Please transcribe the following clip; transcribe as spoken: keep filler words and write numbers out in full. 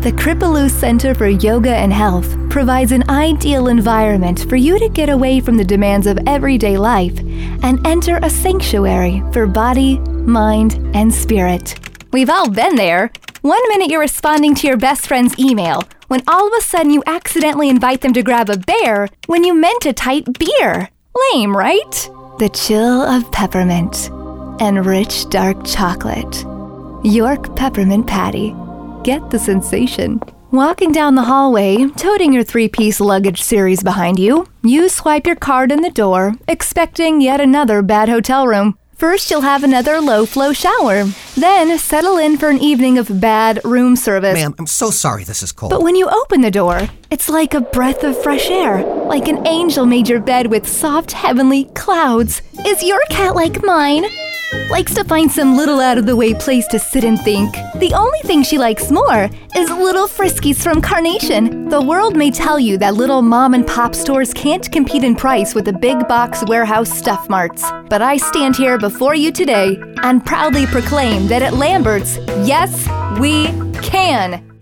The Kripalu Center for Yoga and Health provides an ideal environment for you to get away from the demands of everyday life and enter a sanctuary for body, mind, and spirit. We've all been there. One minute you're responding to your best friend's email, when all of a sudden you accidentally invite them to grab a bear when you meant to type beer. Lame, right? The chill of peppermint and rich dark chocolate. York Peppermint Patty. Get the sensation. Walking down the hallway, toting your three-piece luggage series behind you, you swipe your card in the door, expecting yet another bad hotel room. First, you'll have another low-flow shower. Then, settle in for an evening of bad room service. Ma'am, I'm so sorry this is cold. But when you open the door, it's like a breath of fresh air. Like an angel made your bed with soft, heavenly clouds. Is your cat like mine? Likes to find some little out-of-the-way place to sit and think. The only thing she likes more is little friskies from Carnation. The world may tell you that little mom-and-pop stores can't compete in price with the big-box warehouse stuff marts. But I stand here before you today and proudly proclaim that at Lambert's, yes, we can.